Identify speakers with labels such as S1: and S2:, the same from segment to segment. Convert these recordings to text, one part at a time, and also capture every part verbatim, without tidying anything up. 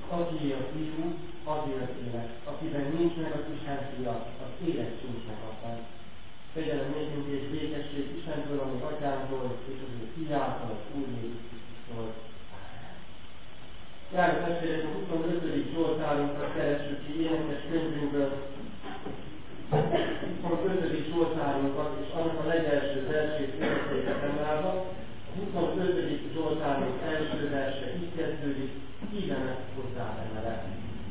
S1: Aki a fiú, azért élet. Akiben nincs meg az Isten fia, az élet sincs meg akar. Kegyelem nékünk és békesség Istentől, ami atyánktól, és az ő fiától, az Úr Jézus Krisztustól. Járó testvérek, a huszonötödik Zsoltárunkat keressük ki énekes könyvünkből. huszonötödik Zsoltárunkat, és annak a legelső versét énekeljük fennállva. A huszonötödik Zsoltárunk első verse így kezdődik, szívemet hozzá emelek.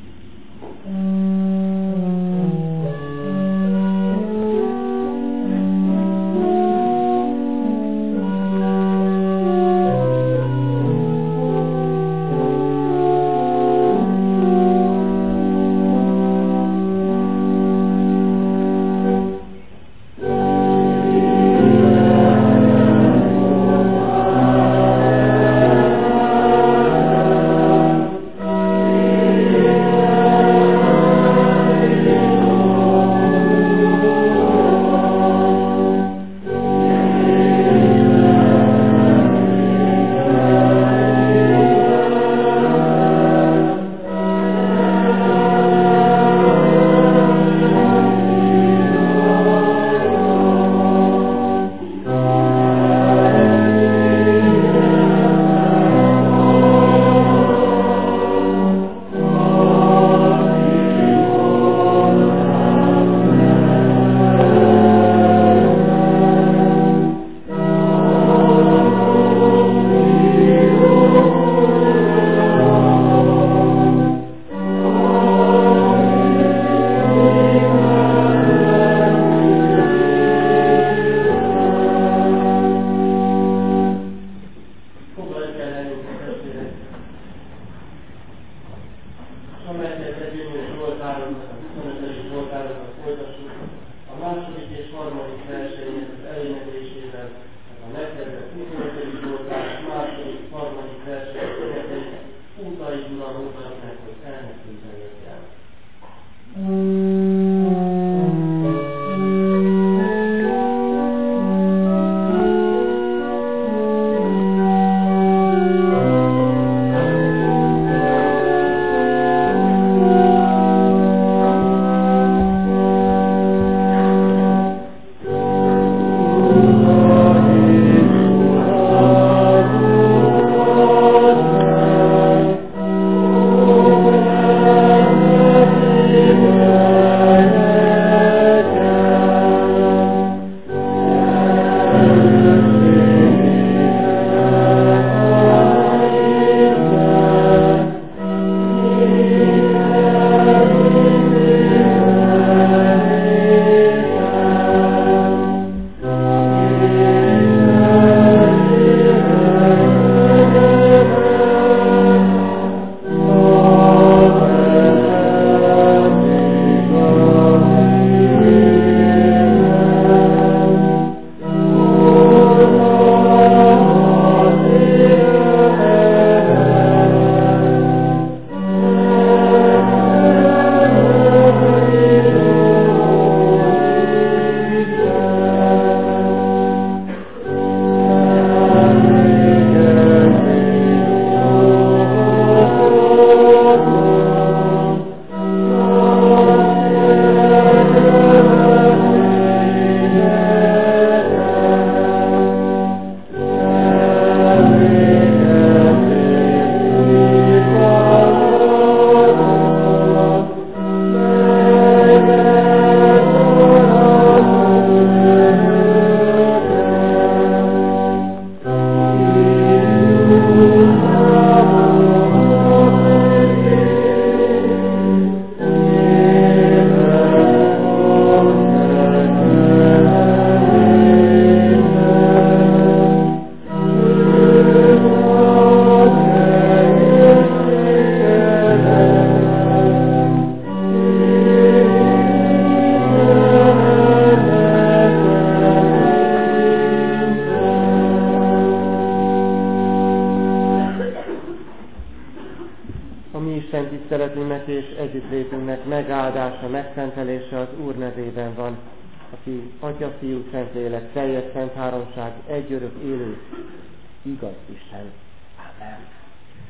S2: tiszteletünknek és együttlétünknek megáldása, megszentelése az Úr nevében van, aki Atya, Fiú, Szentlélek, teljes szent háromság, egyörök élő, igaz Isten. Amen.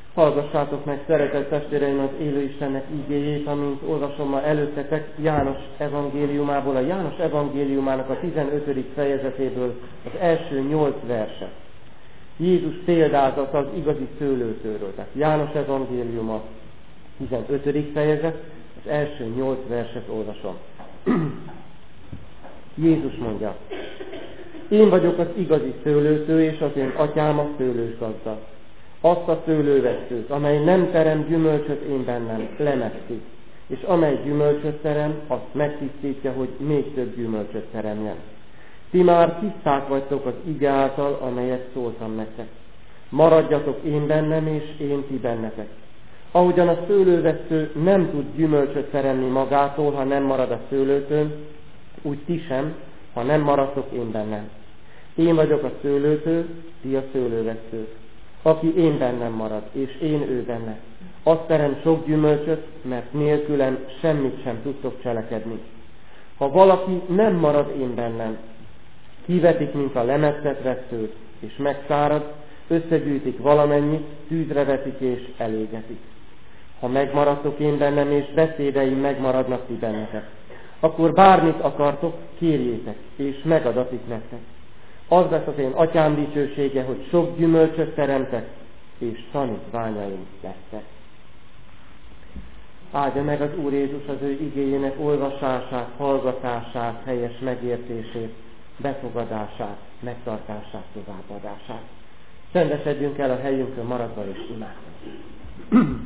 S2: Hallgassátok meg, szeretett testvéreim, az élő Istennek ígéjét, amint olvasom ma előttetek János evangéliumából, a János evangéliumának a tizenötödik fejezetéből az első nyolc verset. Jézus példázata az igazi szőlőtőről. Tehát János evangéliuma, tizenötödik fejezet, az első nyolc verset olvasom. Jézus mondja: én vagyok az igazi szőlőtő, és az én atyám a szőlősgazda. Azt a szőlővesztőt, amely nem terem gyümölcsöt én bennem, lemetszik, és amely gyümölcsöt terem, azt megtisztítja, hogy még több gyümölcsöt teremjen. Ti már tiszták vagytok az ige által, amelyet szóltam nektek. Maradjatok én bennem, és én ti bennetek. Ahogyan a szőlővesztő nem tud gyümölcsöt teremni magától, ha nem marad a szőlőtőn, úgy ti sem, ha nem maradtok én bennem. Én vagyok a szőlőtő, ti a szőlővesztők. Aki én bennem marad, és én ő benne, azt terem sok gyümölcsöt, mert nélkülem semmit sem tudtok cselekedni. Ha valaki nem marad én bennem, kivetik, mint a lemetszett vesztőt, és megszárad, összegyűjtik valamennyit, tűzre vetik és elégetik. Ha megmaradtok én bennem, és beszédeim megmaradnak ti bennetek, akkor bármit akartok, kérjétek, és megadatik nektek. Az lesz az én atyám dicsősége, hogy sok gyümölcsöt teremtek, és tanítványaim lesztek. Áldja meg az Úr Jézus az ő igéjének olvasását, hallgatását, helyes megértését, befogadását, megtartását, továbbadását. Csendesedjünk el a helyünkön maradva és imádkozunk.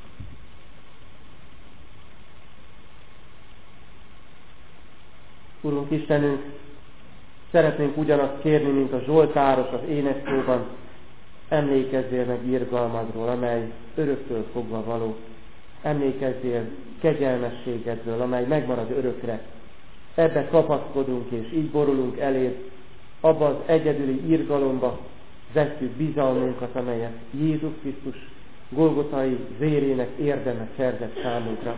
S2: Urunk Istenünk, szeretnénk ugyanazt kérni, mint a Zsoltáros az énekszóban: emlékezzél meg irgalmadról, amely öröktől fogva való. Emlékezzél kegyelmességedről, amely megmarad örökre. Ebbe kapaszkodunk, és így borulunk eléd, abba az egyedüli irgalomba vesszük bizalmunkat, amelyet Jézus Krisztus Golgotai vérének érdeme szerzett számunkra.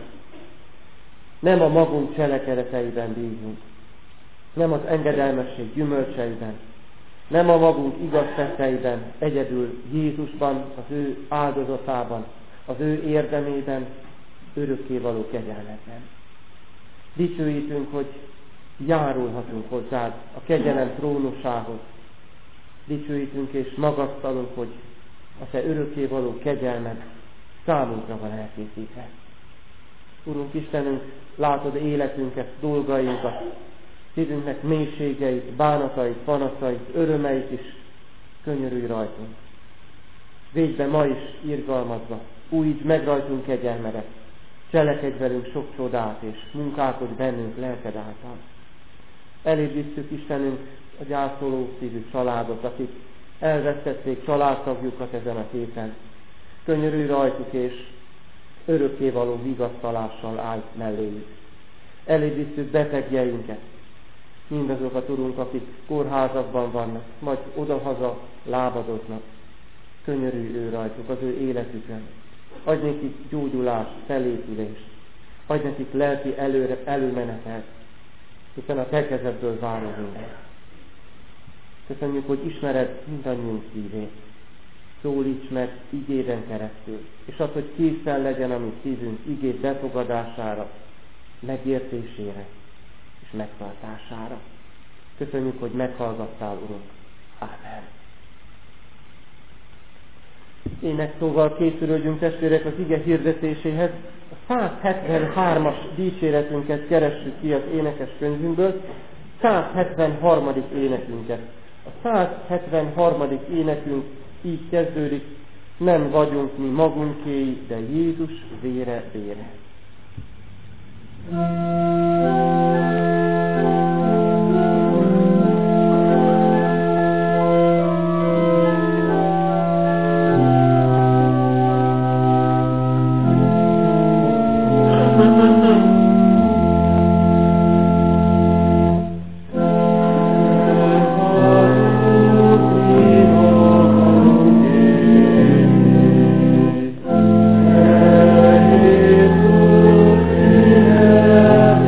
S2: Nem a magunk cselekedeteiben bízunk, nem az engedelmesség gyümölcseiben, nem a magunk igaz tetteiben, egyedül Jézusban, az ő áldozatában, az ő érdemében, örökkévaló kegyelmedben. Dicsőítünk, hogy járulhatunk hozzád a kegyelem trónusához. Dicsőítünk és magasztalunk, hogy a te örökkévaló kegyelmed számunkra van elkészítve. Urunk Istenünk, látod életünket, dolgainkat, szívünknek mélységeit, bánatait, panaszait, örömeit is, könyörülj rajtunk. Védj be ma is irgalmadva, újítsd meg rajtunk kegyelmedet, cselekedj velünk sok csodát, és munkálkodj bennünk lelked által. Elébb visszük Istenünk a gyászoló szívű családot, akik elvesztették családtagjukat ezen a héten. Könyörülj rajtuk, és örökkévaló vigasztalással állj melléjük. Elébb visszük betegjeinket, mindazokat, Urunk, akik kórházakban vannak, majd odahaza lábadoznak. Könyörülj ő rajtuk, az ő életükön. Adj nekik gyógyulást, felépülést. Adj nekik lelki előre, előmenetelt, hiszen a te kezedből várunk mindent. Köszönjük, hogy ismered mindannyiunk szívét. Szólíts meg igéden keresztül, és az, hogy készen legyen a mi szívünk igét befogadására, megértésére és megtartására. Köszönjük, hogy meghallgattál, Urunk. Ámen. Énekszóval készülődjünk, testvérek, az ige hirdetéséhez. A százhetvenhármas dicséretünket keressük ki az énekes könyvünkből, százhetvenharmadik énekünket. A százhetvenharmadik énekünk így kezdődik: nem vagyunk mi magunkéi, de Jézus vére vére.
S3: Yeah.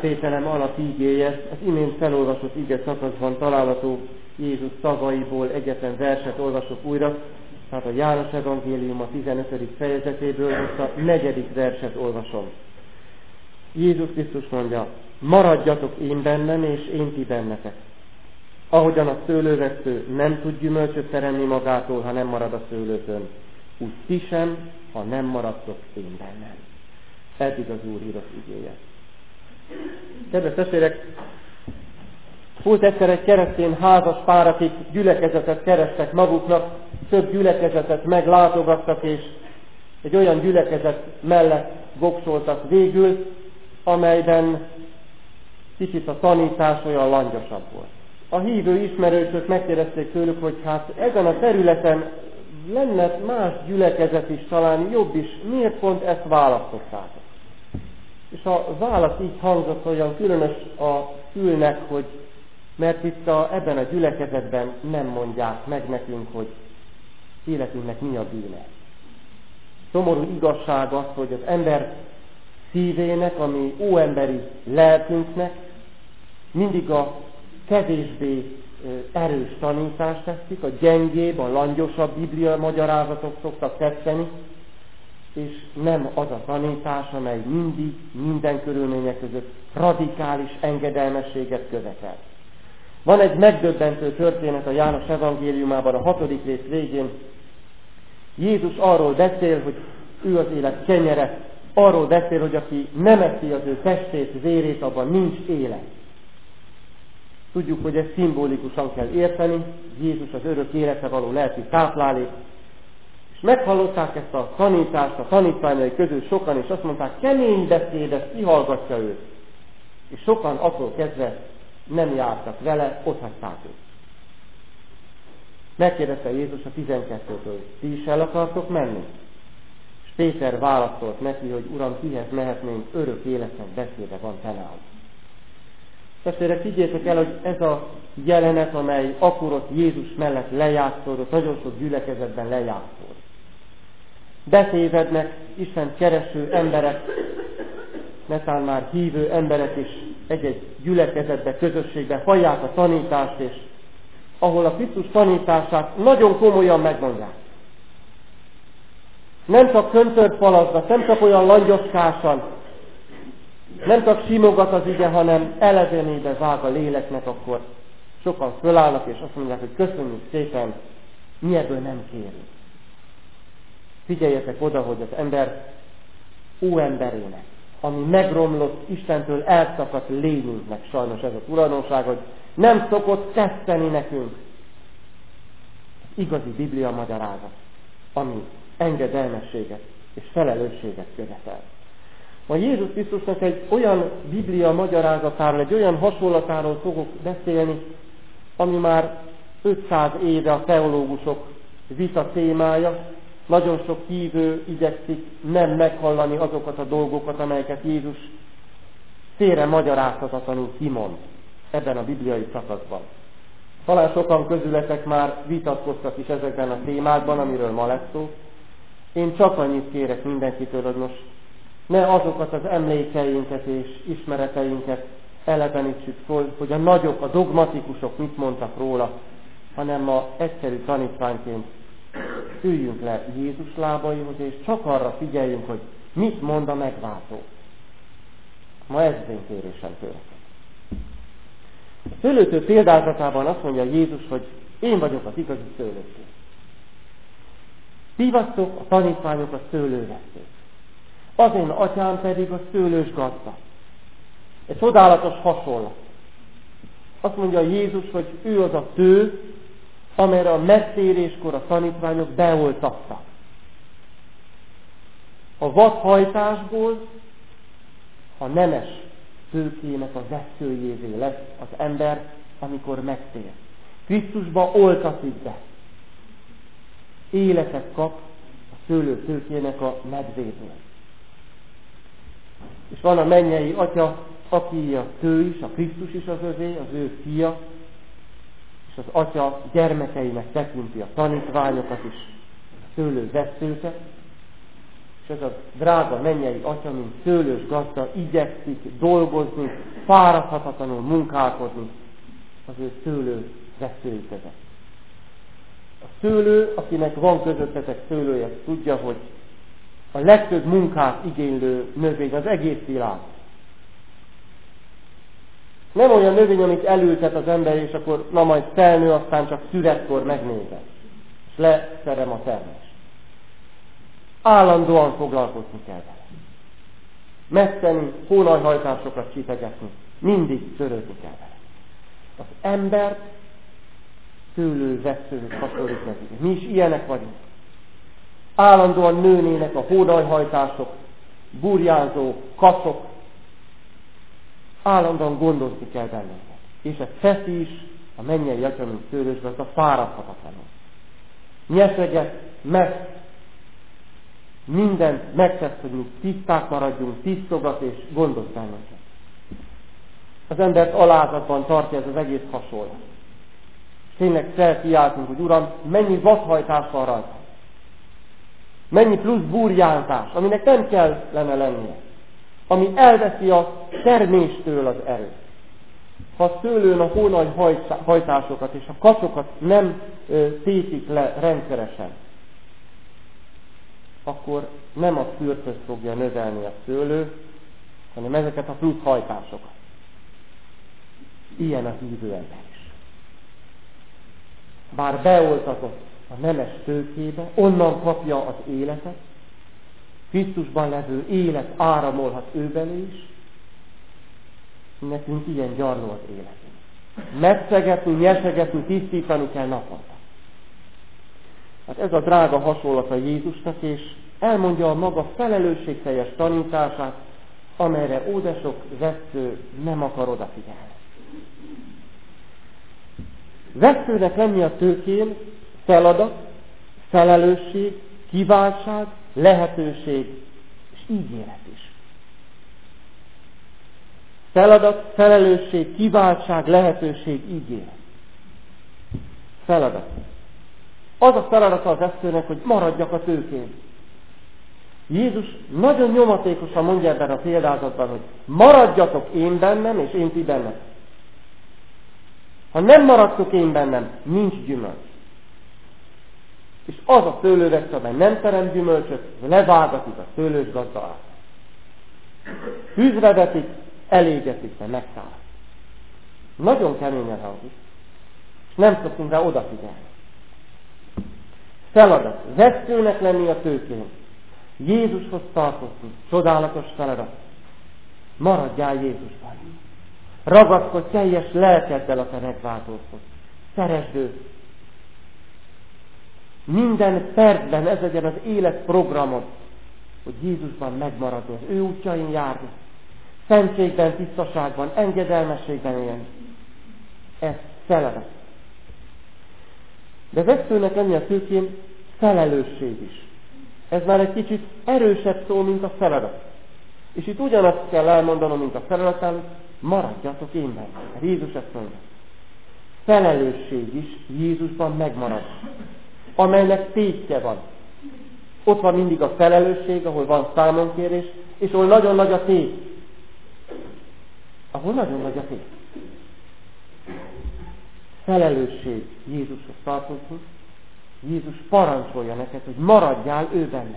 S2: világtételem alapígéje, az imént felolvasott ige szakaszban található Jézus szavaiból egyetlen verset olvasok újra, tehát a János evangélium a tizenötödik fejezetéből, most a negyedik verset olvasom. Jézus Krisztus mondja, maradjatok én bennem, és én ti bennetek. Ahogyan a szőlővesztő nem tud gyümölcsöt teremni magától, ha nem marad a szőlőtön, úgy ti sem, ha nem maradtok én bennem. Eddig az Úr írott igéje. Kedves testvérek, volt egyszer egy keresztény házas pár, akik gyülekezetet kerestek maguknak, több gyülekezetet meglátogattak, és egy olyan gyülekezet mellett voksoltak végül, amelyben kicsit a tanítás olyan langyosabb volt. A hívő ismerősök megkérdezték tőlük, hogy hát ezen a területen lenne más gyülekezet is, talán jobb is, miért pont ezt választottátok? És a válasz így hangzott, olyan különös a fülnek, hogy mert itt a, ebben a gyülekezetben nem mondják meg nekünk, hogy életünknek mi a bűne. Szomorú igazság az, hogy az ember szívének, ami óemberi lelkünknek mindig a kevésbé erős tanítást teszik, a gyengébb, a langyosabb biblia magyarázatok szoktak tetszeni, és nem az a tanítás, amely mindig, minden körülmények között radikális engedelmességet követel. Van egy megdöbbentő történet a János evangéliumában, a hatodik rész végén. Jézus arról beszél, hogy ő az élet kenyere, arról beszél, hogy aki nem eszi az ő testét, vérét, abban nincs élet. Tudjuk, hogy ezt szimbolikusan kell érteni, Jézus az örök életre való lelki táplálék. És meghallották ezt a tanítást a tanítványai közül sokan, és azt mondták, kemény beszéd, ezt kihallgatja őt. És sokan attól kezdve nem jártak vele, otthagyták őt. Megkérdezte Jézus a tizenkettőtől, ti is el akartok menni? És Péter válaszolt neki, hogy Uram, kihez mehetnénk, örök életnek beszéde van te nálad. Testvérek, higgyétek el, hogy ez a jelenet, amely akkor ott Jézus mellett lejátszódott, nagyon sok gyülekezetben lejátszódott. Betévednek Istent kereső emberek, netán már hívő emberek is egy-egy gyülekezetbe, közösségbe hallják a tanítást, és ahol a Krisztus tanítását nagyon komolyan megmondják. Nem csak köntört falazva, nem csak olyan langyoskásan, nem csak simogat az ige, hanem elevenébe vág a léleknek, akkor sokan fölállnak, és azt mondják, hogy köszönjük szépen, mi ebből nem kérünk. Figyeljetek oda, hogy az ember óemberének, ami megromlott, Istentől elszakadt lényünknek sajnos ez a tulajdonság, hogy nem szokott teszteni nekünk igazi Biblia magyarázat, ami engedelmességet és felelősséget követel. Ma Jézus Krisztusnak egy olyan Biblia magyarázatáról, egy olyan hasonlatáról fogok beszélni, ami már ötszáz éve a teológusok vita témája. Nagyon sok hívő igyekszik nem meghallani azokat a dolgokat, amelyeket Jézus félre magyarázhatatlanul kimond ebben a bibliai szakaszban. Talán sokan közületek már vitatkoztak is ezekben a témákban, amiről ma lesz szó. Én csak annyit kérek mindenkitől, hogy most ne azokat az emlékeinket és ismereteinket elevenítsük föl, hogy a nagyok, a dogmatikusok mit mondtak róla, hanem ma egyszerű tanítványként üljünk le Jézus lábaihoz, és csak arra figyeljünk, hogy mit mond a megváltó. Ma ez az én kérésem tőletek. A szőlőtő példázatában azt mondja Jézus, hogy én vagyok az igazi szőlőtő. Ti vagytok a tanítványok a szőlővesztők. Az én atyám pedig a szőlős gazda. Egy csodálatos hasonlat. Azt mondja Jézus, hogy ő az a tő, amelyre a megtéréskor a tanítványok beoltattak. A vadhajtásból a nemes tőkének a vesztőjévé lesz az ember, amikor megtér. Krisztusba oltatik be. Életet kap a szőlőtőkének a medvéből. És van a mennyei atya, aki a tő is, a Krisztus is az övé, az ő fia, és az atya gyermekeinek tekinti a tanítványokat is, a szőlővesztőket, És ez a drága mennyei Atya, mint szőlős gazda igyekszik dolgozni, fáradhatatlanul munkálkodni az ő szőlő veszői között. A szőlő, akinek van közöttetek szőlője, tudja, hogy a legtöbb munkát igénylő növény az egész világ. Nem olyan növény, amit elültet az ember, és akkor na majd felnő, aztán csak szüretkor megnézem, és leszerem a termést. Állandóan foglalkozni kell vele. Metszeni, hónajhajtásokat csipegetni, mindig törődni kell vele. Az embert szőlőveszőhöz hasonlít nekik. Mi is ilyenek vagyunk. Állandóan nőnének a hónajhajtások, burjánzó kacok, állandóan gondozni kell bennünket. És ez teszi is a mennyei Atya, mint szőlős gazda, fáradhatatlanul. Nyeseget, mesz, mindent megtesz, hogy mi tiszták maradjunk, tisztogat és gondoz bennünket. Az embert alázatban tartja ez az egész hasonlat. Tényleg felkiáltunk, hogy Uram, mennyi vadhajtás van rajta. Mennyi plusz burjánzás, aminek nem kellene lennie. Ami elveszi a terméstől az erőt. Ha a szőlőn a hónajhajtásokat és a kacokat nem ö, tétik le rendszeresen, akkor nem a szőrthöz fogja növelni a szőlő, hanem ezeket a plusz hajtásokat. Ilyen a hívő ember is. Bár beoltatott a nemes tőkébe, onnan kapja az életet, Krisztusban levő élet áramolhat ő belé is, nekünk ilyen gyarló az életünk. Metszegetni, nyesegetni, tisztítani kell naponta. Hát ez a drága hasonlat a Jézusnak, és elmondja a maga felelősségteljes tanítását, amelyre ódesok vesző nem akar odafigyelni. Veszőnek lenni a tőkén feladat, felelősség, kiváltság, lehetőség és ígéret is. Feladat, felelősség, kiváltság, lehetőség, ígéret. Feladat. Az a feladata az veszőnek, hogy maradjak a tőkén. Jézus nagyon nyomatékosan mondja ebben a példázatban, hogy maradjatok én bennem, és én ti bennem. Ha nem maradtok én bennem, nincs gyümölcs. És az a szőlővesző, amely nem terem gyümölcsöt, levágatik a szőlős gazda át. Hűzre vetik, elégetik, de megszáll. Nagyon keményen hangzik. És nem szoktunk rá odafigyelni. Feladat. Veszőnek lenni a tőkén. Jézushoz tartozni. Csodálatos feladat. Maradjál Jézusban. Ragaszkodj teljes lelkeddel a te megváltózhoz. Szeresd őt. Minden percben ez legyen az életprogramod, hogy Jézusban megmaradj, az ő útjain járni. Szentségben, tisztaságban, engedelmességben élni. Ez feladat. De veszőnek lenni a tőkén felelősség is. Ez már egy kicsit erősebb szó, mint a feladat. És itt ugyanazt kell elmondanom, mint a feladatnál, maradjatok én benne. Jézus ezt mondja. Felelősség is Jézusban megmarad, amelynek tétje van. Ott van mindig a felelősség, ahol van számonkérés, és ahol nagyon nagy a tét. Ahol nagyon nagy a tét. Felelősség Jézushoz tartozni. Jézus parancsolja neked, hogy maradjál ő benne.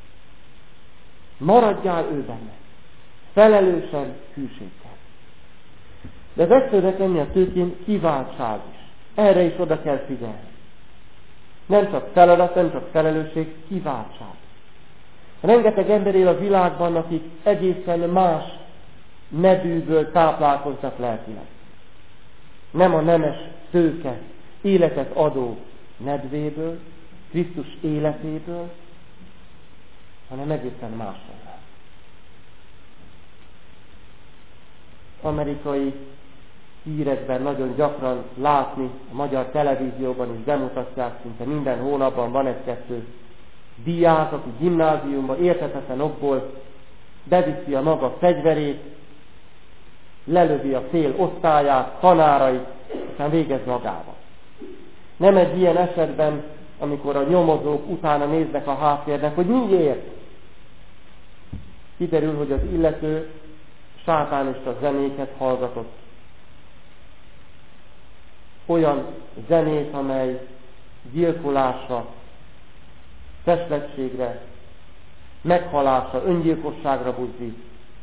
S2: Maradjál ő benne. Felelősen, hűséggel. De veszőnek lenni a tőkén kiváltság is. Erre is oda kell figyelni. Nem csak feladat, nem csak felelősség, kiváltság. Rengeteg ember él a világban, akik egészen más nedűből táplálkoznak lelkileg. Nem a nemes tőke, életet adó nedvéből, Krisztus életéből, hanem egészen máshonnan. Amerikai hírekben nagyon gyakran látni, a magyar televízióban is bemutatják, szinte minden hónapban van egy-kettő diák, aki gimnáziumban érthetetlen okból beviszi a maga fegyverét, lelövi a fél osztályát, tanárait, aztán végez magába. Nem egy ilyen esetben, amikor a nyomozók utána néznek a háttérnek, hogy miért? Kiderül, hogy az illető sátánista zenéket hallgatott. Olyan zenét, amely gyilkolásra, testvetségre, meghalásra, öngyilkosságra buzdít.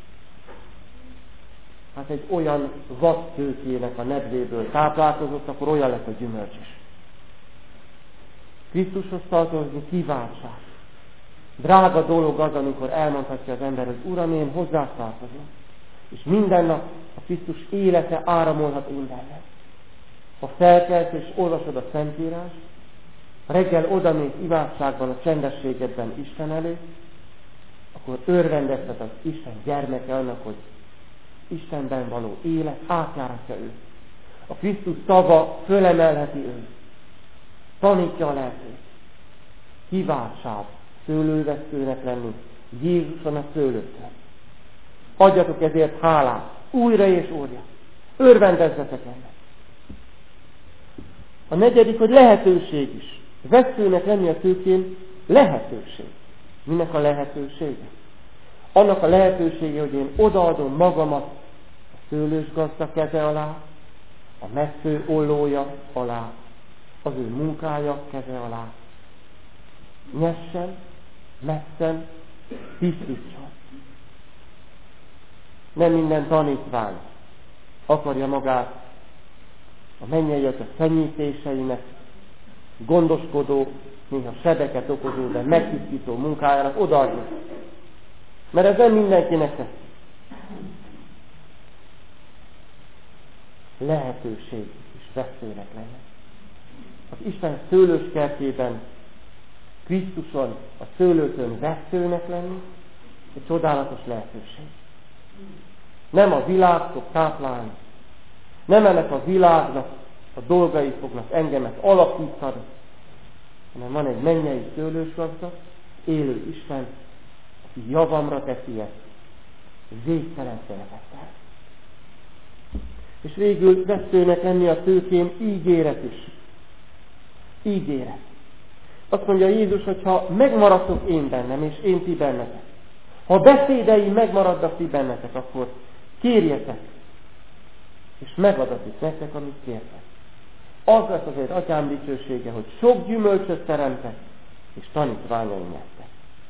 S2: Hát egy olyan vadtőkének a nedvéből táplálkozott, akkor olyan lett a gyümölcs is. Krisztushoz tartozni kiváltság. Drága dolog az, amikor elmondhatja az ember, hogy Uram, én hozzá tartozom. És minden nap a Krisztus élete áramolhat én bennem. Ha felkelsz és olvasod a Szentírást, reggel odamész imádságban, a csendességedben Isten elé, akkor örvendeztet az Isten gyermeke annak, hogy Istenben való élet átjáratja őt. A Krisztus szava fölemelheti őt. Tanítja a lelkét. Kiváltság szőlővesztőnek lenni, Jézuson a szőlőtől. Adjatok ezért hálát, újra és újra. Örvendezzetek ennek. A negyedik, hogy lehetőség is. Vesztőnek lenni a tőkén lehetőség. Minek a lehetősége? Annak a lehetősége, hogy én odaadom magamat a szőlősgazda keze alá, a metsző ollója alá, az ő munkája keze alá. Nyessen, messzen, tisztítson. Nem minden tanítvány akarja magát a mennyei Atya fenyítéseinek, gondoskodó, néha sebeket okozó, de megtisztító munkájának odaadni. Mert ez nem mindenkinek tesz. Lehetőség is veszőnek lenne. Az Isten szőlős kertjében Krisztuson, a szőlőtön veszőnek lenni, egy csodálatos lehetőség. Nem a világ fog táplálni, nem ennek a világnak a dolgai fognak engemet alakítani, hanem van egy mennyei szőlősgazda, élő Isten, aki javamra teszi ezt, végtelen szeretettel. És végül veszőnek lenni a tőkén ígéret is. Ígéret. Azt mondja Jézus, hogy ha megmaradtok én bennem, és én ti bennetek, ha beszédeim megmaradnak ti bennetek, akkor kérjetek, és megadatik nektek, amit kértek. Az lesz azért Atyám dicsősége, hogy sok gyümölcsöt teremtek, és tanítványaim lettek.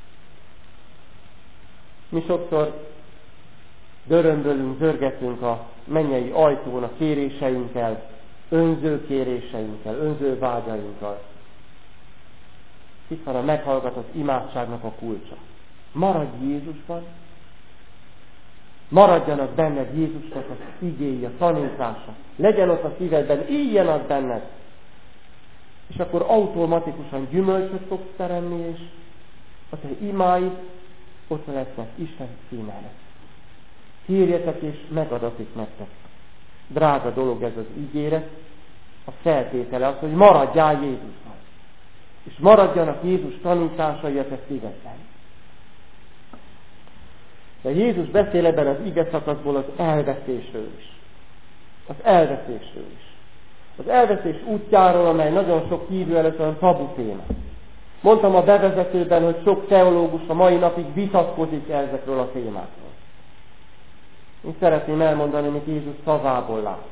S2: Mi sokszor dörömbölünk, zörgetünk a mennyei ajtón a kéréseinkkel, önző kéréseinkkel, önző vágyainkkal. Itt van a meghallgatott imádságnak a kulcsa. Maradj Jézusban, maradjanak benned Jézusnak az igéi, a tanítása. Legyen ott a szívedben, éljen az benned. És akkor automatikusan gyümölcsöt fogsz teremni, és a te imáid ott lesznek Isten színének. Kérjetek, és megadatik nektek. Drága dolog ez az ígéret, a feltétele az, hogy maradjál Jézusban. És maradjanak Jézus tanításai a te szívedben. De Jézus beszél ebben az ige szakaszból az elveszésről is. Az elveszésről is. Az elveszés útjáról, amely nagyon sok hívő előtt olyan tabu téma. Mondtam a bevezetőben, hogy sok teológus a mai napig vitatkozik ezekről a témákról. Én szeretném elmondani, amit Jézus szavából lát.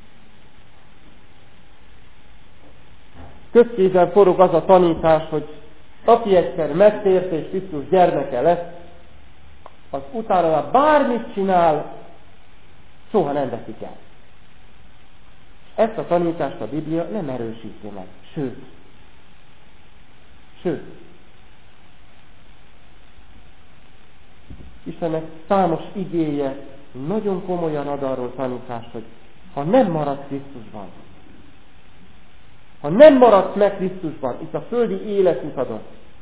S2: Közkézen forog az a tanítás, hogy aki egyszer megtért és Krisztus gyermeke lesz, az utána bármit csinál, soha nem veszik el. Ezt a tanítást a Biblia nem erősíti meg. Sőt. Sőt. Istennek számos igéje nagyon komolyan ad arról tanítást, hogy ha nem maradsz Krisztusban, ha nem maradsz meg Krisztusban, itt a földi életutadon,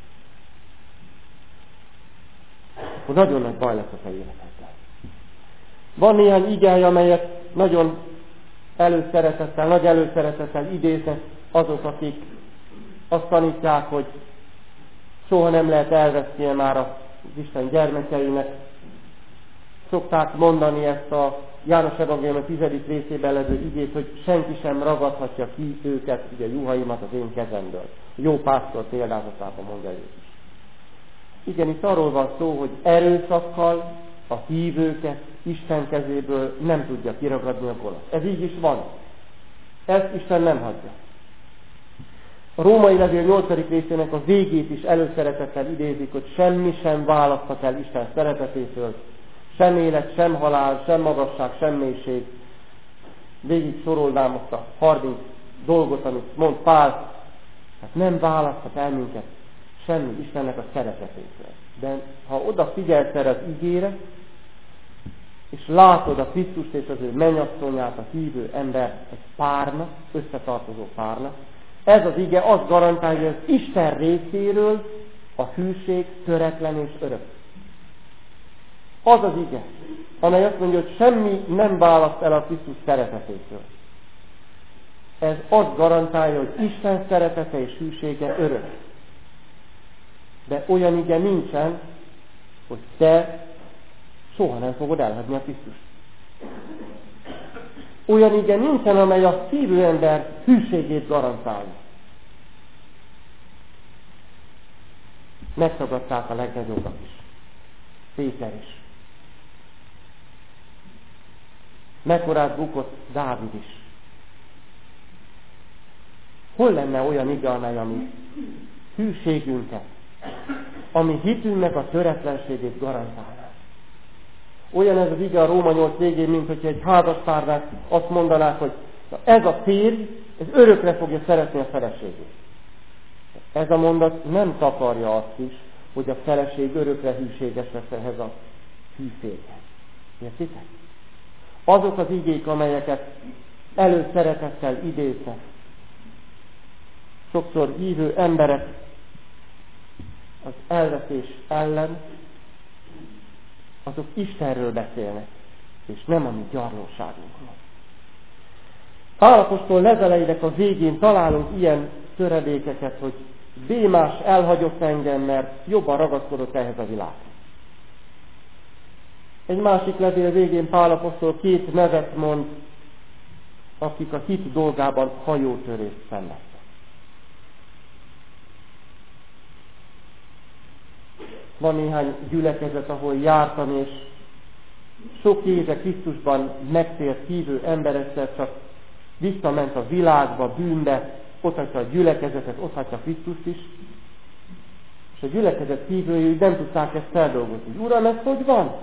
S2: akkor nagyon nagy baj lesz a te életedben. Van néhány igény, amelyet nagyon előszeretettel, nagy előszeretettel idéznek azok, akik azt tanítják, hogy soha nem lehet elvesznie már az Isten gyermekeinek. Szokták mondani ezt a János Evangélium a tizedik részében levő igét, hogy senki sem ragadhatja ki őket, ugye juhaimat az én kezemből. Jó pásztor példázatában mondja Jézus. Igen, itt arról van szó, hogy erőszakkal a hívőket Isten kezéből nem tudja kiragadni a gonosz. Ez így is van. Ezt Isten nem hagyja. A római levél nyolcadik részének a végét is előszeretettel idézik, hogy semmi sem választhat el Isten szeretetétől, sem élet, sem halál, sem magasság, sem mélység. Végig sorolnám azt a harminc dolgot, amit mond Pál, hát nem választhat el minket semmi Istennek a szeretetétől. De ha odafigyelsz erre az igére, és látod a Krisztust és az ő mennyasszonyát, a hívő ember egy párnak, összetartozó párnak, ez az ige azt garantálja, hogy az Isten részéről a hűség töretlen és örök. Az az ige, amely azt mondja, hogy semmi nem választ el a Krisztus szeretetétől. Ez azt garantálja, hogy Isten szeretete és hűsége örök. De olyan ige nincsen, hogy te soha nem fogod elhagyni a Krisztust. Olyan ige nincsen, amely a hívő ember hűségét garantálja. Megtagadták a legnagyobbak is. Péter is. Mekkorát bukott Dávid is. Hol lenne olyan ige, amely a mi hűségünket, ami hitünknek a töretlenségét garantálná? Olyan ez az ige a Róma nyolc végén, mint hogyha egy házaspárnál azt mondanák, hogy ez a férj, ez örökre fogja szeretni a feleségét. Ez a mondat nem takarja azt is, hogy a feleség örökre hűséges lesz ehhez a hűférjhez. Értitek? Azok az igék, amelyeket előszeretettel idéznek, sokszor hívő emberek az elveszés ellen, azok Istenről beszélnek, és nem a mi gyarlóságunkról. Pál apostol leveleinek a végén találunk ilyen töredékeket, hogy Démás elhagyott engem, mert jobban ragaszkodott ehhez a világhoz. Egy másik levél végén Pál apostol két nevet mond, akik a hit dolgában hajótörést szenvedtek. Van néhány gyülekezet, ahol jártam, és sok éve Krisztusban megtért hívő ember egyszer csak visszament a világba, bűnbe, ott hagyta a gyülekezetet, ott hagyta Krisztust is, és a gyülekezet hívői nem tudták ezt feldolgozni. Uram, ez hogy van?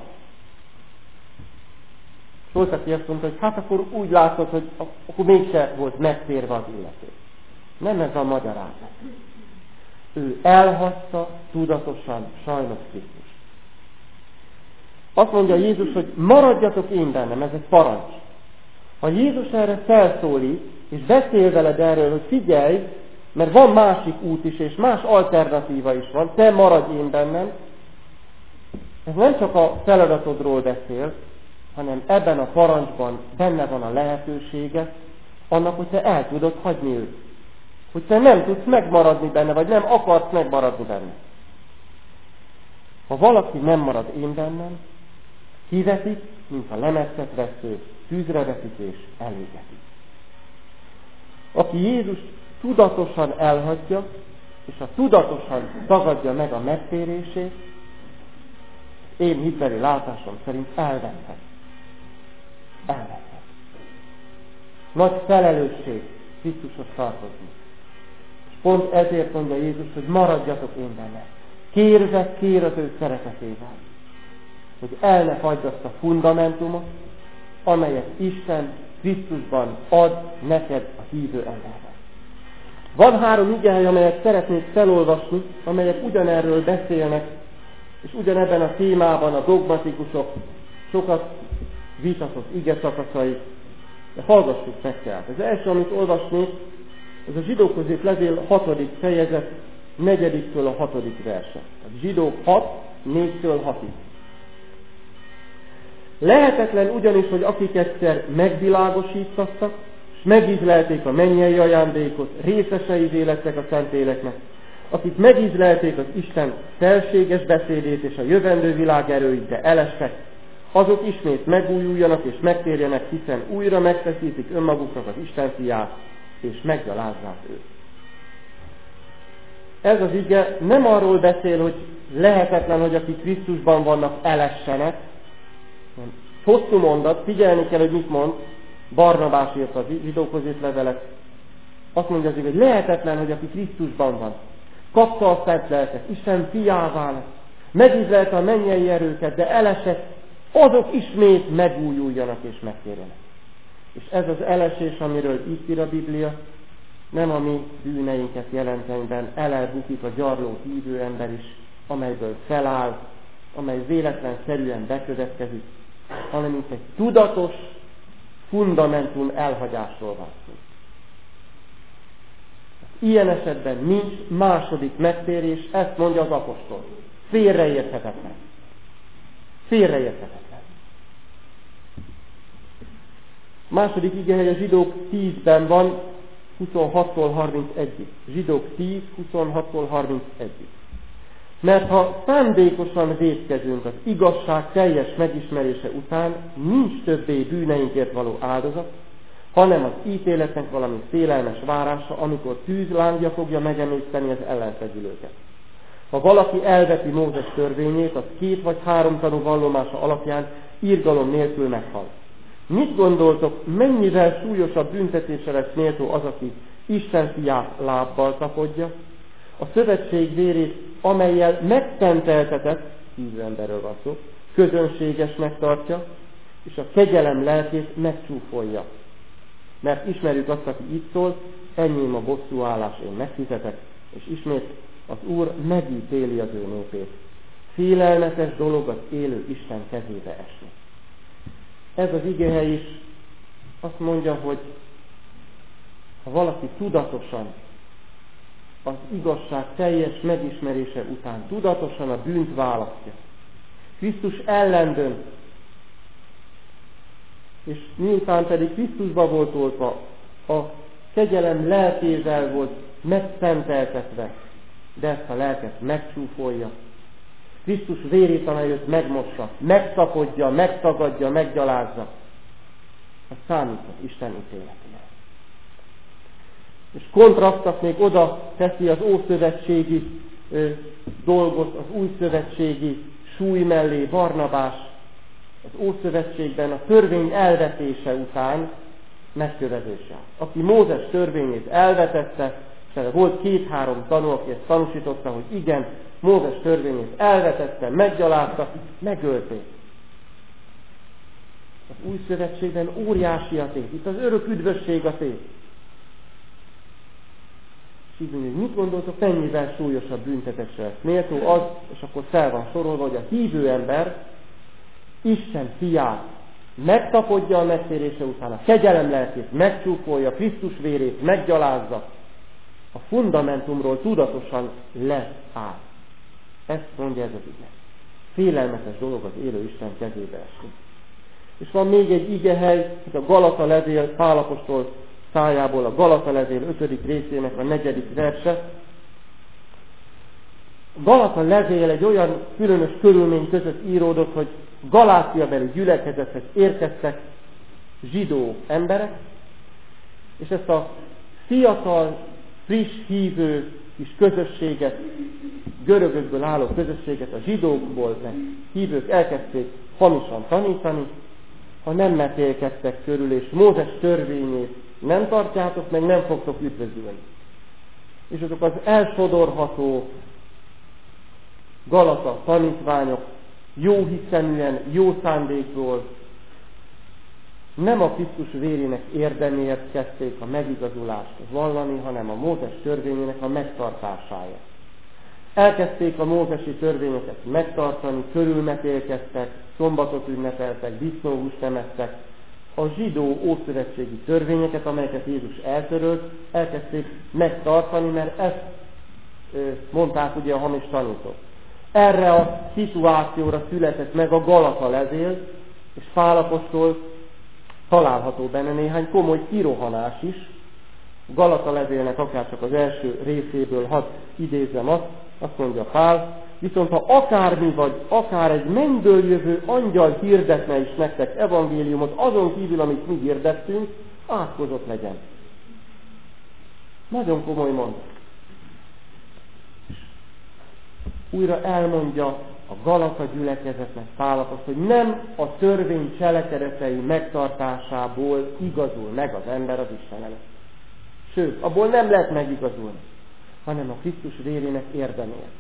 S2: És volt, aki azt mondta, hogy hát akkor úgy látod, hogy akkor mégse volt megtérve az illető. Nem ez a magyarázat. Ő elhagyta tudatosan sajnos Krisztust. Azt mondja Jézus, hogy maradjatok én bennem, ez egy parancs. Ha Jézus erre felszólít, és beszél veled erről, hogy figyelj, mert van másik út is, és más alternatíva is van, te maradj én bennem, ez nem csak a feladatodról beszél, hanem ebben a parancsban benne van a lehetősége annak, hogy te el tudod hagyni őt. Hogy te nem tudsz megmaradni benne, vagy nem akarsz megmaradni benne. Ha valaki nem marad én bennem, kivetik, mint a lemetszet vesző, tűzre veszik és elégetik. Aki Jézust tudatosan elhagyja, és a tudatosan tagadja meg a megtérését, én hitbeli látásom szerint elveszett. Elveszett. Nagy felelősség Krisztushoz tartozni. És pont ezért mondja Jézus, hogy maradjatok én benne. Kérve kér az ő szeretetével, hogy el ne hagyd azt a fundamentumot, amelyet Isten Krisztusban ad neked a hívő emberben. Van három igehely, amelyet szeretnék felolvasni, amelyek ugyanerről beszélnek, és ugyanebben a témában a dogmatikusok sokat vitatott ige szakaszai, de hallgassuk meg tehát. Az első, amit olvasnék, az a Zsidókhoz írt levél hatodik fejezet, negyediktől a hatodik verse. A Zsidók hat, négytől hatig. Lehetetlen ugyanis, hogy akik egyszer megvilágosítottak, és megízlelték a mennyei ajándékot, részesei életek a szentéleknek, akik megízlelték az Isten felséges beszédét és a jövendő világ erőit, de elestek, azok ismét megújuljanak és megtérjenek, hiszen újra megfeszítik önmaguknak az Isten fiát, és meggyalázzák őt. Ez az ige nem arról beszél, hogy lehetetlen, hogy akik Krisztusban vannak, elessenek. Hosszú mondat, figyelni kell, hogy mit mond. Barnabás írt a zsidókhoz írt levelet. Azt mondja azért, hogy lehetetlen, hogy aki Krisztusban van, kapta a szent lelket, Isten fiává lett, megízlelte a mennyei erőket, de elesett, azok ismét megújuljanak és megtérjenek. És ez az elesés, amiről itt ír a Biblia, nem a mi bűneinket jelent, amiben elelbukik a gyarló hívő ember is, amelyből feláll, amely véletlenszerűen bekövetkezik, hanem mint egy tudatos fundamentum elhagyásról van szó. Ilyen esetben nincs második megtérés, ezt mondja az apostol. Félreérthetetlen. Félreérthetetlen. Második igehely a Zsidók tízben van, huszonhattól harmincegyig. Zsidók tíz, huszonhattól harmincegyig. Mert ha szándékosan vétkezünk az igazság teljes megismerése után, nincs többé bűneinkért való áldozat, hanem az ítéletnek valami félelmes várása, amikor tűzlángja fogja megemészteni az ellenszegülőket. Ha valaki elveti Mózes törvényét, az két vagy három tanú vallomása alapján irgalom nélkül meghal. Mit gondoltok, mennyivel súlyosabb büntetésre lesz méltó az, aki Isten fiát lábbal tapodja, a szövetség vérét, amellyel megszenteltetett, hívő emberről van szó, közönségesnek tartja, és a kegyelem lelkét megcsúfolja. Mert ismerjük azt, aki itt szól, enyém a bosszúállás, én megfizetek, és ismét az Úr megítéli az ő népét. Félelmetes dolog az élő Isten kezébe esni. Ez az igehely is azt mondja, hogy ha valaki tudatosan az igazság teljes megismerése után tudatosan a bűnt választja, Krisztus ellen dönt, és miután pedig Krisztusba volt oltva, a kegyelem lelkével volt megszenteltetve, de ezt a lelket megcsúfolja. Krisztus vérét, amely őt megmossa, megszapodja, megtagadja, meggyalázza, az számított Isten ítéletére. És kontrasztat még oda teszi az ószövetségi ö, dolgot, az újszövetségi súly mellé Barnabás, az Ószövetségben a törvény elvetése után megkövezése. Aki Mózes törvényét elvetette, és volt két-három tanú, aki ezt tanúsította, hogy igen, Mózes törvényét elvetette, meggyalázta, megölték. Az Új Szövetségben óriási a tét, itt az örök üdvösség a tét. És így mondjuk, mit gondoltok, mennyivel súlyosabb büntetésre lesz méltó az, és akkor fel van sorolva, hogy a hívő ember Isten fiát megtapodja a megtérése után, a kegyelem lelkét megcsúfolja, Krisztus vérét meggyalázza, a fundamentumról tudatosan leáll. Ezt mondja ez az ige. Félelmetes dolog az élő Isten kezébe esni. És van még egy igehely, itt a Galata levél, Pál apostol szájából a Galata levél ötödik részének a negyedik verse. A Galata levél egy olyan különös körülmény között íródott, hogy Galáciabeli gyülekezethez érkeztek zsidó emberek, és ezt a fiatal, friss hívő kis közösséget, görögökből álló közösséget, a zsidókból hívők elkezdték hamisan tanítani, ha nem metélkedtek körül, és Mózes törvényét nem tartjátok, meg nem fogtok üdvözülni. És azok az elsodorható Galata tanítványok jó hiszeműen, jó szándékból nem a Krisztus vérének érdeméért kezdték a megigazulást vallani, hanem a Mózes törvényének a megtartásáért. Elkezdték a mózesi törvényeket megtartani, körülmetélkedtek, szombatot ünnepeltek, disznóhúst emettek. A zsidó ószövetségi törvényeket, amelyeket Jézus eltörölt, elkezdték megtartani, mert ezt mondták ugye a hamis tanítók. Erre a szituációra született meg a Galata levél, és Pál apostol található benne néhány komoly kirohanás is. A Galata levélnek akárcsak az első részéből hadd idézzem azt, azt mondja Pál, viszont ha akármi vagy akár egy mennyből jövő angyal hirdetne is nektek evangéliumot, azon kívül, amit mi hirdettünk, átkozott legyen. Nagyon komoly mondat. újra elmondja a Galata gyülekezetnek Pál, hogy nem a törvény cselekedetei megtartásából igazul meg az ember az Isten előtt. Sőt, abból nem lehet megigazulni, hanem a Krisztus vérének érdemért.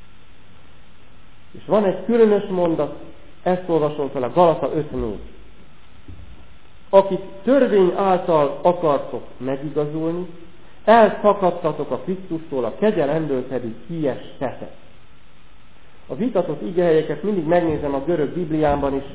S2: És van egy különös mondat, ezt olvasom fel a Galata öt négy. Akik törvény által akartok megigazulni, elszakadtatok a Krisztustól, a kegyelemből pedig kiestetek. A vitatott igehelyeket mindig megnézem a görög Bibliámban is.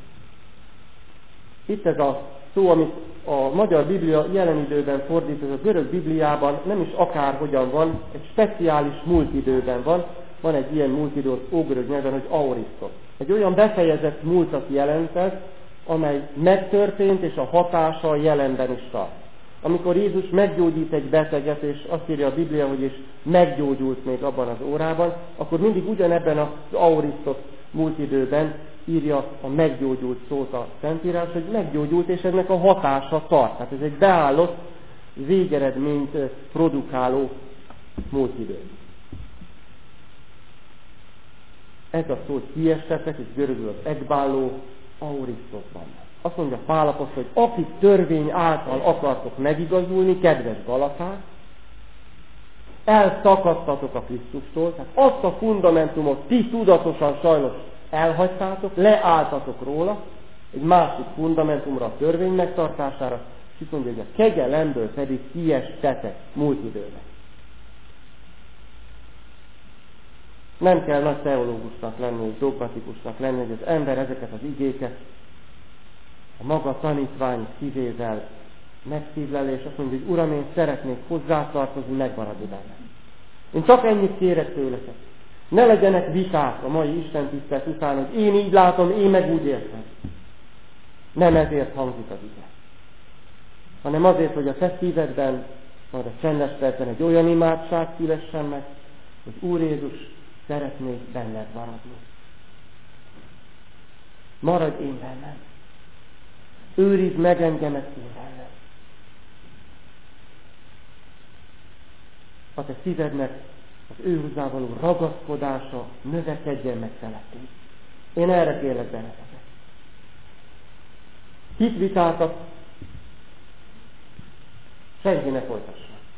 S2: Itt ez a szó, amit a magyar Biblia jelen időben fordít, ez a görög Bibliában nem is akárhogyan van, egy speciális múlt időben van. Van egy ilyen múlt idő az ógörög nyelven, hogy aorisztos. Egy olyan befejezett múltat jelent ez, amely megtörtént, és a hatása a jelenben is tart. Amikor Jézus meggyógyít egy beteget, és azt írja a Biblia, hogy és meggyógyult még abban az órában, akkor mindig ugyanebben az aorisztos múlt időben írja a meggyógyult szót a Szentírás, hogy meggyógyult, és ennek a hatása tart. Tehát ez egy beállott, végeredményt produkáló múlt idő. Ez a szó, hogy kiestetek, és görögül az ekbáló, aorisztosban. Azt mondja Pál apostol, hogy akik törvény által akartok megigazulni, kedves Galaták, elszakadtatok a Krisztustól, tehát azt a fundamentumot ti tudatosan sajnos elhagytátok, leálltatok róla, egy másik fundamentumra, a törvény megtartására, és azt mondja, hogy a kegyelemből pedig kiestetek múlt időben. Nem kell nagy teológusnak lenni, és dogmatikusnak lenni, hogy az ember ezeket az igéket a maga tanítvány szívével megszívleli, és azt mondja, hogy Uram, én szeretnék hozzátartozni, megmaradni benne. Én csak ennyit kérek tőletek. Ne legyenek viták a mai Isten tisztelet után, hogy én így látom, én meg úgy értem. Nem ezért hangzik az ige, hanem azért, hogy a te szívedben, majd a csendes percben egy olyan imádság szülessen meg, hogy Úr Jézus, szeretnék benned maradni. Maradj én bennem. Őrizd meg engemet én bennem. A te szívednek az ő hozzá való ragaszkodása növekedjen meg felettéd. Én erre kérlek benneteket. Hitvitákat senki ne folytassa.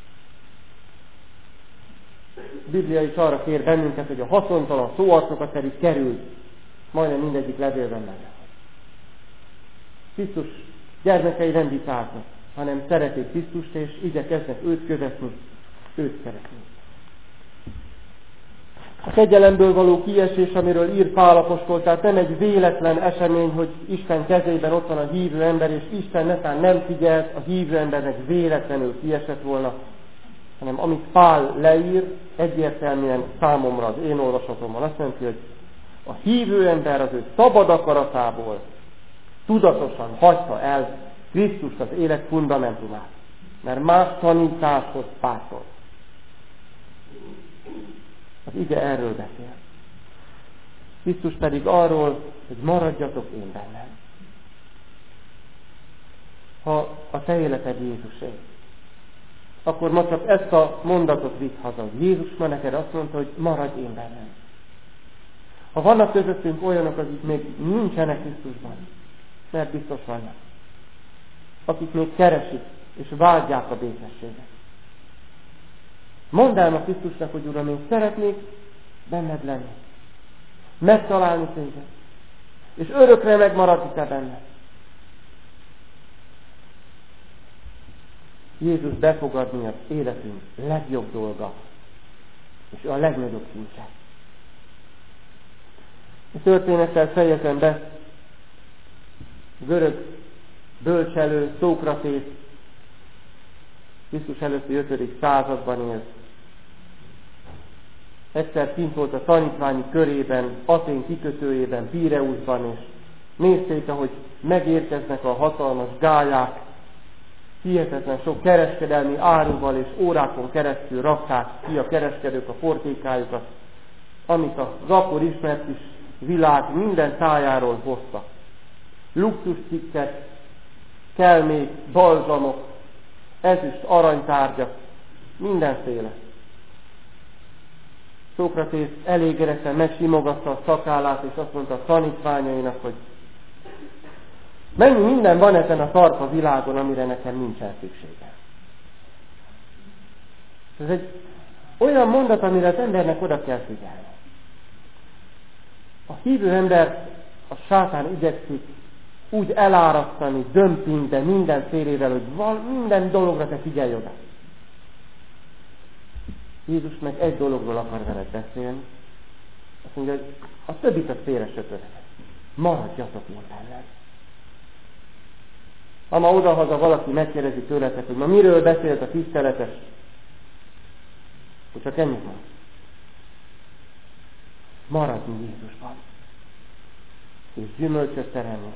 S2: A Biblia is arra kér bennünket, hogy a haszontalan szóarcokat pedig kerüld, majdnem mindegyik levélben meg. Krisztus gyermekei nem vitáznak, hanem szeretik Krisztust, és igyekeznek őt követni, őt szeretni. A kegyelemből való kiesés, amiről ír Pál apostol, tehát nem egy véletlen esemény, hogy Isten kezében ott van a hívő ember, és Isten netán nem figyelt, a hívő embernek véletlenül kiesett volna, hanem amit Pál leír, egyértelműen számomra az én olvasatommal azt jelenti, hogy a hívő ember az ő szabad akaratából tudatosan hagyta el Krisztust, az élet fundamentumát, mert más tanításhoz pátolt. Az ige erről beszél. Krisztus pedig arról, hogy maradjatok én bennem. Ha a te életed Jézusé, akkor ma csak ezt a mondatot vidd haza. Jézus ma neked azt mondta, hogy maradj én bennem. Ha vannak közöttünk olyanok, akik még nincsenek Krisztusban, mert biztos vannak, akik még keresik és vágyják a békességet. Mondd el a Krisztusnak, hogy Uram, én szeretnék benned lenni. Megtalálni téged. És örökre megmaradni te benned. Jézus befogadni az életünk legjobb dolga, és a legnagyobb kincse. A történettel fejezem be. Görög bölcselő Szókratész Krisztus előtti ötödik században élt. Egyszer kint volt a tanítványi körében, Atén kikötőjében, Píreuszban, és nézték, ahogy megérkeznek a hatalmas gályák, hihetetlen sok kereskedelmi áruval és órákon keresztül rakták ki a kereskedők a portékájukat, amit az akkor ismert is világ minden tájáról hoztak. Luxuscikkek, kelmék, balzsamok, ezüst, aranytárgyak, mindenféle. Szókratész elégedetlen megsimogatta a szakállát, és azt mondta a tanítványainak, hogy mennyi minden van ezen a tarpa világon, amire nekem nincsen szüksége. Ez egy olyan mondat, amire az embernek oda kell figyelni. A hívő ember, a sátán igyekszik úgy elárasztani, dömpingbe mindenfélével, hogy val, minden dologra te figyelj oda. Jézus meg egy dologról akar veled beszélni. Azt mondja, hogy a többit a félre söpörhet. Maradjatok én bennem. Ha ma odahaza valaki megkérdezi tőletek, hogy ma miről beszélt a tiszteletes, hogy csak ennyit mond. Maradni Jézusban. És gyümölcsöt teremni.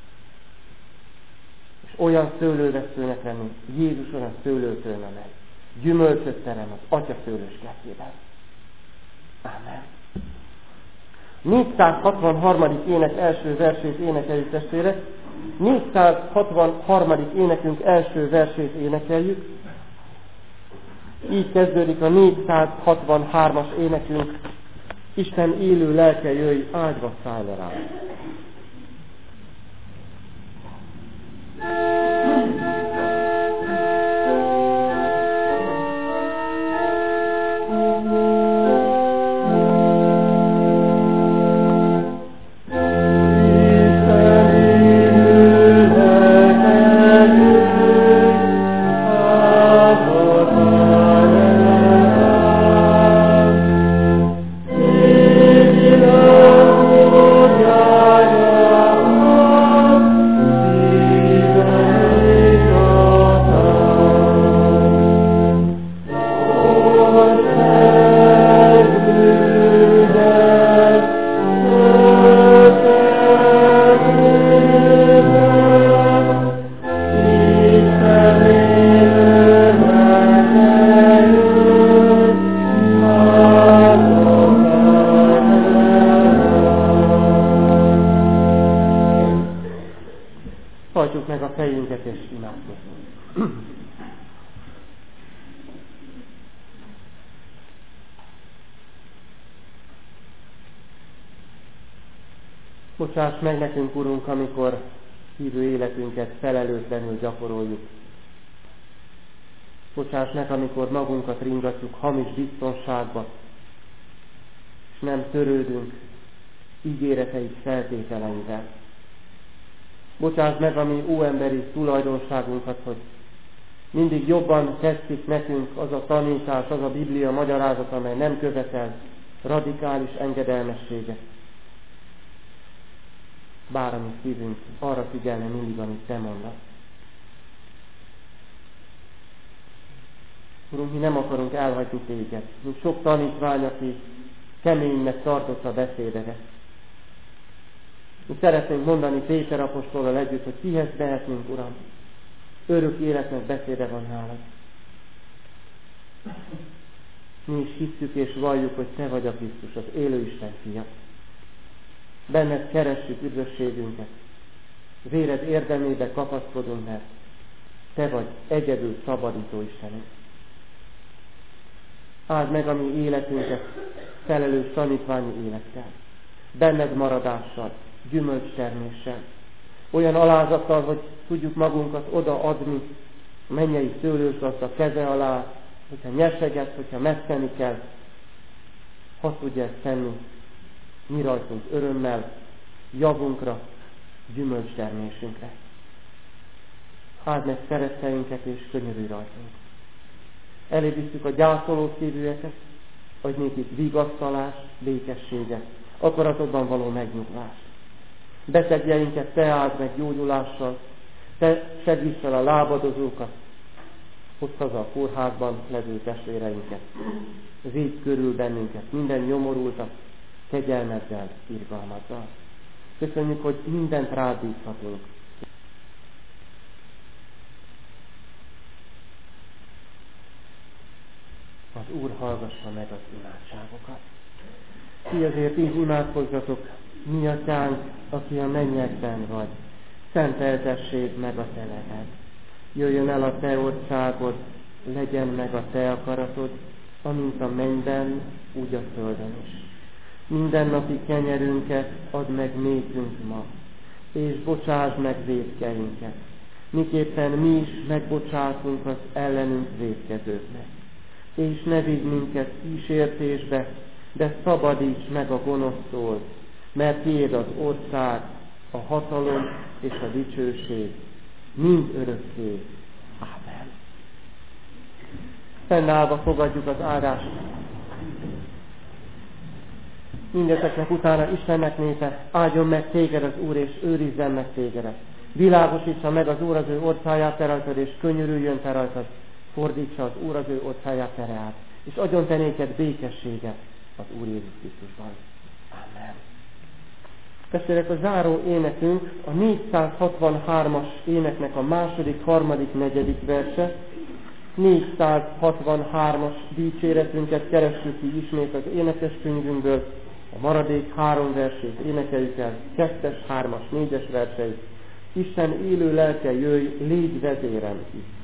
S2: És olyan szőlővesztőnek lenni, Jézus olyan szőlőtől amely gyümölcsöt terem az Atya szőlős kertjében. Ámen. négyszázhatvanharmadik ének első versét énekeljük, testvérek. négyszázhatvanharmadik énekünk első versét énekeljük. Így kezdődik a négyszázhatvanhármas énekünk. Isten élő lelke jöjj, áldva szállj le rá. Hajtsuk meg a fejünket és imádkozzunk. Bocsáss meg nekünk, Urunk, amikor hívő életünket felelőtlenül gyakoroljuk. Bocsáss meg, amikor magunkat ringatjuk hamis biztonságba, és nem törődünk ígéreteid feltételeivel. Bocsáss meg a mi óemberi tulajdonságunkat, hogy mindig jobban tetszik nekünk az a tanítás, az a Biblia magyarázat, amely nem követel radikális engedelmességet. Bár a mi szívünk arra figyelne mindig, amit te mondasz. Urunk, mi nem akarunk elhagyni téged, mint sok tanítvány, aki keménynek tartotta a beszédedet. Mi szeretnénk mondani Péter apostollal együtt, hogy kihez tehetünk, Uram. Örök életnek beszéde van nálad. Mi is hisszük és valljuk, hogy te vagy a Krisztus, az élő Isten fia. Benned keressük üdvösségünket. Véred érdemébe kapaszkodunk, mert te vagy egyedül szabadító Istenünk. Áld meg a mi életünket felelős tanítványi élettel, benned maradással, gyümölcsterméssel, olyan alázattal, hogy tudjuk magunkat odaadni a mennyei szőlősgazda keze alá, hogyha nyeseget, hogyha meszteni kell, ha tudja ezt tenni, mi rajtunk örömmel, javunkra, gyümölcstermésünkre. Áld meg szeretteinket és könyörülj rajtunk. Elé visszük a gyászoló szívűeket, hogy nékik vigasztalás, békességet, akaratodban való megnyugvást. Betegjeinket te áld meg gyógyulással, te segíts fel a lábadozókat, hozd haza a kórházban levő testvéreinket. Védj körül bennünket, minden nyomorultat, kegyelmeddel, irgalmaddal. Köszönjük, hogy mindent rád bízhatunk. Az Úr hallgassa meg az imádságokat. Ti azért így imádkozzatok, mi atyánk, aki a mennyekben vagy, szenteltessék meg a te neved. Jöjjön el a te országod, legyen meg a te akaratod, amint a mennyben, úgy a földön is. Mindennapi kenyerünket add meg nékünk ma, és bocsásd meg vétkeinket, miképpen mi is megbocsátunk az ellenünk vétkezőknek. És ne vigy minket kísértésbe, de szabadíts meg a gonosztól, mert tiéd az ország, a hatalom és a dicsőség, mind örökké. Ámen. Fennállva fogadjuk az áldást. Mindezeknek utána Istennek népe, áldjon meg téged az Úr, és őrizzen meg tégedet. Világosítsa meg az Úr az ő orcáját te rajtad, és könyörüljön te rajtad. Fordítsa az Úr az ő orcáját te reád, és adjon te néked békességet az Úr Jézus Krisztusban. Amen. Testvérek, a záró énekünk a négyszázhatvanhármas éneknek a második, harmadik, negyedik verse. négyszázhatvanhármas dicséretünket keressük ki ismét az énekeskönyvünkből, a maradék három versét énekeljük el, kettes, hármas, négyes verseit. Isten élő lelke, jöjj, légy vezérem itt.